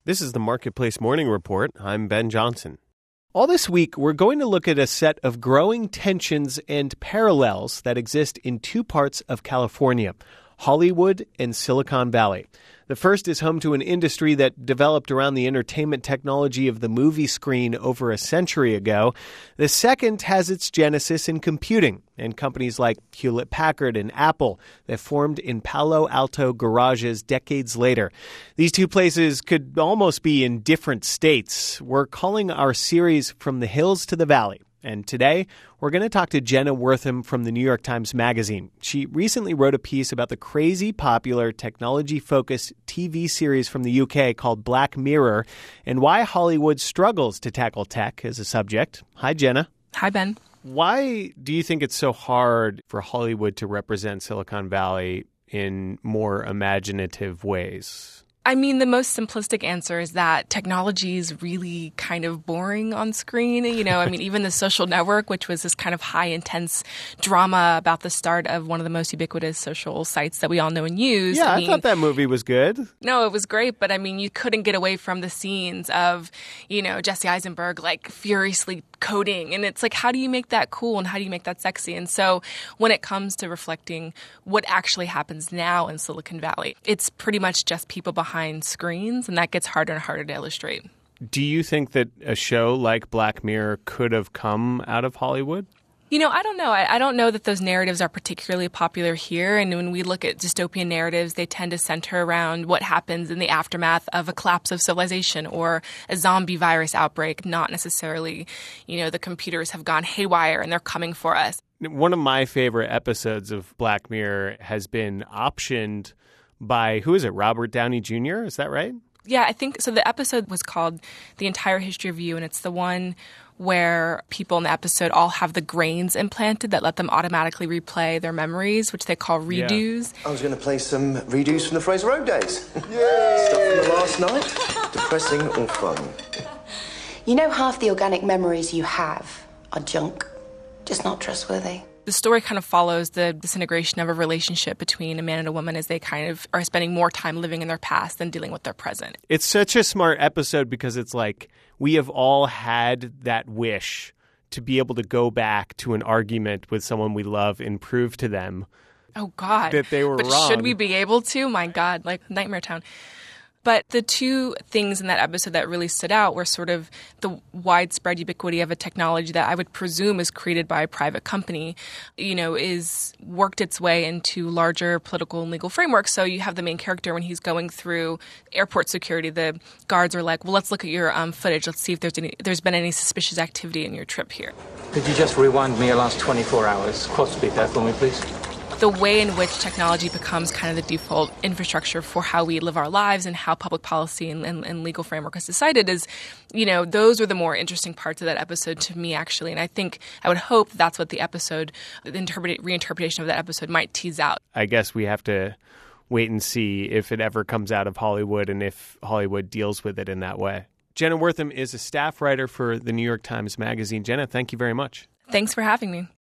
This is the Marketplace Morning Report. I'm Ben Johnson. All this week, we're going to look at a set of growing tensions and parallels that exist in two parts of California, Hollywood and Silicon Valley. The first is home to an industry that developed around the entertainment technology of the movie screen over a century ago. The second has its genesis in computing and companies like Hewlett-Packard and Apple that formed in Palo Alto garages decades later. These two places could almost be in different states. We're calling our series From the Hills to the Valley. And today, we're going to talk to Jenna Wortham from the New York Times Magazine. She recently wrote a piece about the crazy popular technology-focused TV series from the UK called Black Mirror and why Hollywood struggles to tackle tech as a subject. Hi, Jenna. Hi, Ben. Why do you think it's so hard for Hollywood to represent Silicon Valley in more imaginative ways? I mean, the most simplistic answer is that technology is really kind of boring on screen. Even The Social Network, which was this kind of high intense drama about the start of one of the most ubiquitous social sites that we all know and use. Yeah, I thought that movie was good. No, it was great. But you couldn't get away from the scenes of, Jesse Eisenberg furiously coding. And it's like, how do you make that cool and how do you make that sexy? And so when it comes to reflecting what actually happens now in Silicon Valley, it's pretty much just people behind screens, and that gets harder and harder to illustrate. Do you think that a show like Black Mirror could have come out of Hollywood? I don't know. I don't know that those narratives are particularly popular here. And when we look at dystopian narratives, they tend to center around what happens in the aftermath of a collapse of civilization or a zombie virus outbreak, not necessarily, the computers have gone haywire and they're coming for us. One of my favorite episodes of Black Mirror has been optioned by, who is it, Robert Downey Jr.? Is that right? Yeah, I think so. The episode was called The Entire History of You, and it's the one where people in the episode all have the grains implanted that let them automatically replay their memories, which they call redos. Yeah. I was going to play some redos from the Fraser Road days. Yay! Stuff from the last night, depressing or fun. Half the organic memories you have are junk, just not trustworthy. The story kind of follows the disintegration of a relationship between a man and a woman as they kind of are spending more time living in their past than dealing with their present. It's such a smart episode because it's like we have all had that wish to be able to go back to an argument with someone we love and prove to them that they were wrong. But should we be able to? My God, Nightmare Town. But the two things in that episode that really stood out were sort of the widespread ubiquity of a technology that I would presume is created by a private company, is worked its way into larger political and legal frameworks. So you have the main character when he's going through airport security, the guards are like, well, let's look at your footage. Let's see if there's been any suspicious activity in your trip here. Could you just rewind me your last 24 hours? Quad speed there for me, please. The way in which technology becomes kind of the default infrastructure for how we live our lives and how public policy and legal framework is decided is, those are the more interesting parts of that episode to me, actually. And I would hope that's what the reinterpretation of that episode might tease out. I guess we have to wait and see if it ever comes out of Hollywood and if Hollywood deals with it in that way. Jenna Wortham is a staff writer for the New York Times Magazine. Jenna, thank you very much. Thanks for having me.